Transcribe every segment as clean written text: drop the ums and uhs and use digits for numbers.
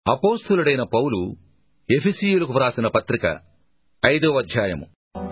అపోస్తలుడైన పౌలు ఎఫెసీయులకు వ్రాసిన పత్రిక 5వ అధ్యాయము.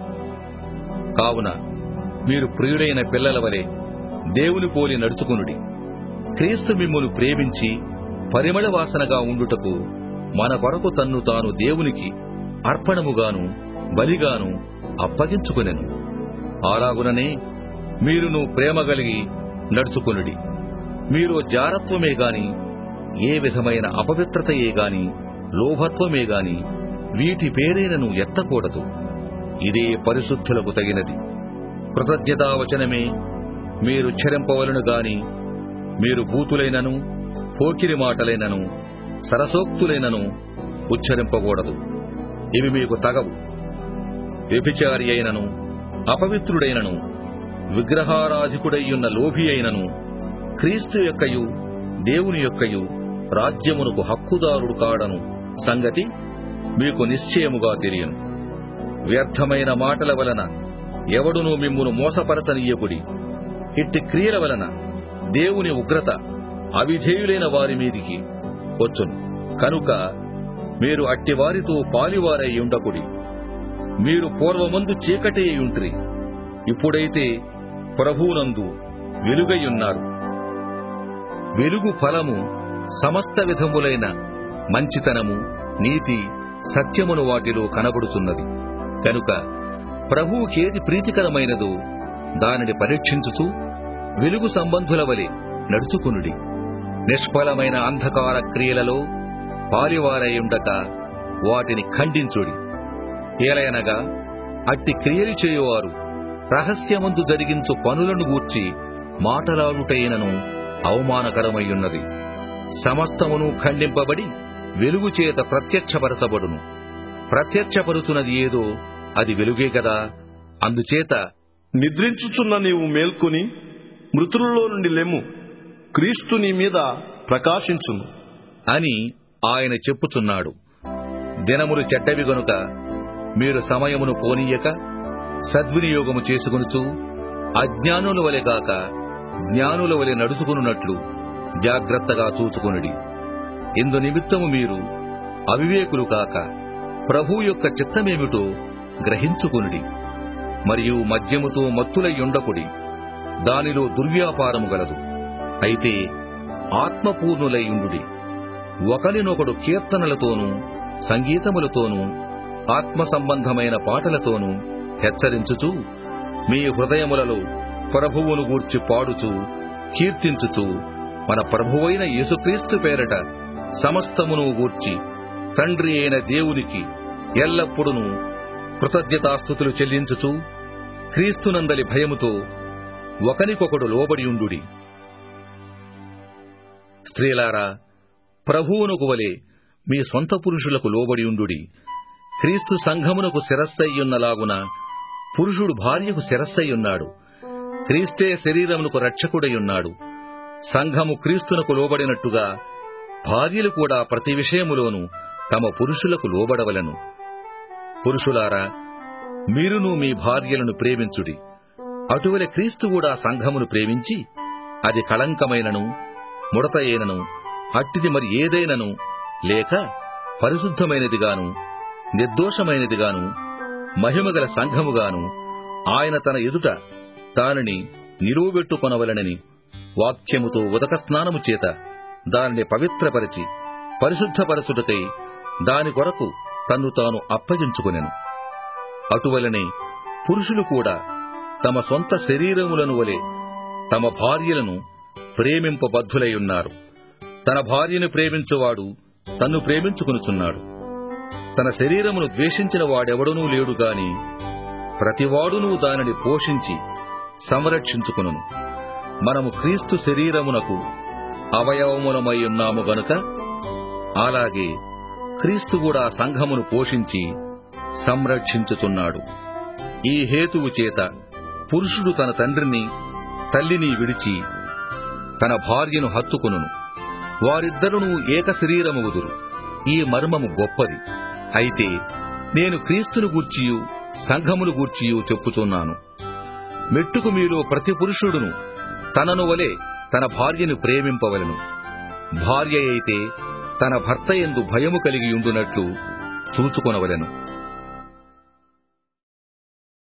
కావున మీరు ప్రియులైన పిల్లల వలె దేవుని పోలి నడుచుకొనుడి. క్రీస్తు మిమ్మును ప్రేమించి పరిమళ వాసనగా ఉండుటకు మన కొరకు తన్ను తాను దేవునికి అర్పణముగాను బలిగాను అప్పగించుకొనెను. అలాగుననే మీరును ప్రేమ కలిగి నడుచుకొనుడి. మీరు జారత్వమే గాని, ఏ విధమైన అపవిత్రతయే గాని, లోభత్వమే గాని వీటి పేరైనను ఎత్తకూడదు. ఇదే పరిశుద్ధులకు తగినది. కృతజ్ఞతావచనమే మీరు ఉచ్చరింపవలెను గాని, మీరు బూతులైనను పోకిరి మాటలైనను సరసోక్తులైనను ఉచ్చరింపకూడదు. ఇవి మీకు తగవు. వ్యభిచారి అయినను అపవిత్రుడైనను విగ్రహారాధికుడైయున్న లోభి అయినను క్రీస్తు యొక్కయు దేవుని యొక్కయు రాజ్యమునకు హక్కుదారుడు కాడను సంగతి మీకు నిశ్చయముగా తెలియను. వ్యర్థమైన మాటల వలన ఎవడునూ మిమ్మును మోసపరచనీయకుడి. ఇట్టి క్రియల వలన దేవుని ఉగ్రత అవిధేయులైన వారి మీదికి వచ్చును. కనుక మీరు అట్టివారితో పాలివారై ఉండకుడి. మీరు పూర్వమందు చీకటి అయ్యుంటిరి, ఇప్పుడైతే ప్రభువునందు వెలుగైయున్నారు. వెలుగు ఫలము సమస్త విధములైన మంచితనము, నీతి, సత్యమును వాటిలో కనబడుతున్నది. కనుక ప్రభువుకేది ప్రీతికరమైనదో దానిని పరీక్షించుచు వెలుగు సంబంధుల వలె నడుచుకునుడి. నిష్ఫలమైన అంధకార క్రియలలో పాలివారయుండక వాటిని ఖండించుడి. ఏలయనగా అట్టి క్రియలు చేయువారు రహస్యమందు జరిగించు పనులను గూర్చి మాటలాడుటైనను అవమానకరమయ్యున్నది. సమస్తమును ఖండింపబడి వెలుగు చేత ప్రత్యక్షపరచబడును. ప్రత్యక్షపరుచున్నది ఏదో అది వెలుగే గదా. అందుచేత నిద్రించుచున్న నీవు మేల్కొని మృతులలో నుండి లెమ్ము, క్రీస్తు నీ మీద ప్రకాశించును అని ఆయన చెప్పుచున్నాడు. దినములు చెడ్డవి గనుక మీరు సమయమును పోనీయక సద్వినియోగము చేసుకొనుచు అజ్ఞానుల వలె కాక జ్ఞానుల వలె నడుచుకున్నట్లు జాగ్రత్తగా చూచుకొనుడి. ఇందు నిమిత్తము మీరు అవివేకులు కాక ప్రభువు యొక్క చిత్తమేమిటో గ్రహించుకొనుడి. మరియు మద్యముతో మత్తులయ్యుండకుడి, దానిలో దుర్వ్యాపారము గలదు. అయితే ఆత్మపూర్ణులైయుండుడి. ఒకరినొకడు కీర్తనలతోనూ సంగీతములతోనూ ఆత్మ సంబంధమైన పాటలతోనూ హెచ్చరించుచు మీ హృదయములలో ప్రభువును గూర్చి పాడుచు కీర్తించుచు మన ప్రభువైన యేసుక్రీస్తు పేరట సమస్తమును గూర్చి తండ్రి అయిన దేవునికి ఎల్లప్పుడూ కృతజ్ఞతాస్తుతులు చెల్లించుచు క్రీస్తునందలి భయముతో ఒకనికొకడు లోబడియుండుడి. స్త్రీలారా, ప్రభువునకు వలె మీ సొంత పురుషులకు లోబడియుండుడి. క్రీస్తు సంఘమునకు శిరస్సయ్యున్నలాగున పురుషుడు భార్యకు శిరస్సయ్యున్నాడు. క్రీస్తే శరీరమునకు రక్షకుడయ్యున్నాడు. సంఘము క్రీస్తునకు లోబడినట్టుగా భార్యలు కూడా ప్రతి విషయములోనూ తమ పురుషులకు లోబడవలెను. పురుషులారా, మీరును మీ భార్యలను ప్రేమించుడి. అటువలె క్రీస్తు కూడా సంఘమును ప్రేమించి అది కళంకమైనను ముడతయైనను అట్టిది మరి ఏదైనను లేక పరిశుద్ధమైనదిగాను నిర్దోషమైనదిగాను మహిమగల సంఘముగాను ఆయన తన ఎదుట దానిని నిలువబెట్టుకొనవలెనని వాక్యముతో ఉదక స్నానము చేత దానిని పవిత్రపరిచి పరిశుద్ధపరచుటకై దాని కొరకు తన్ను తాను అప్పగించుకొనెను. అటువలనే పురుషులు కూడా తమ సొంత శరీరములను వలె తమ భార్యలను ప్రేమింపబద్ధులైయున్నారు. తన భార్యను ప్రేమించువాడు తన్ను ప్రేమించుకొనుచున్నాడు. తన శరీరమును ద్వేషించిన వాడెవడనూ లేడు గాని ప్రతివాడునూ దానిని పోషించి సంరక్షించుకొనును. మనము క్రీస్తు శరీరమునకు అవయవములమైయున్నాము గనుక అలాగే క్రీస్తు కూడా సంఘమును పోషించి సంరక్షించుచున్నాడు. ఈ హేతువు చేత పురుషుడు తన తండ్రిని తల్లిని విడిచి తన భార్యను హత్తుకొనును, వారిద్దరునూ ఏక శరీరమగుదురు. ఈ మర్మము గొప్పది. అయితే నేను క్రీస్తును గూర్చియు సంఘమును గూర్చియు చెప్పుచున్నాను. మెట్టుకు మీలో ప్రతి పురుషుడును తనను వలె తన భార్యను ప్రేమింపవలెను. భార్య అయితే తన భర్త యందు భయము కలిగియుండునట్లు చూచుకొనవలెను.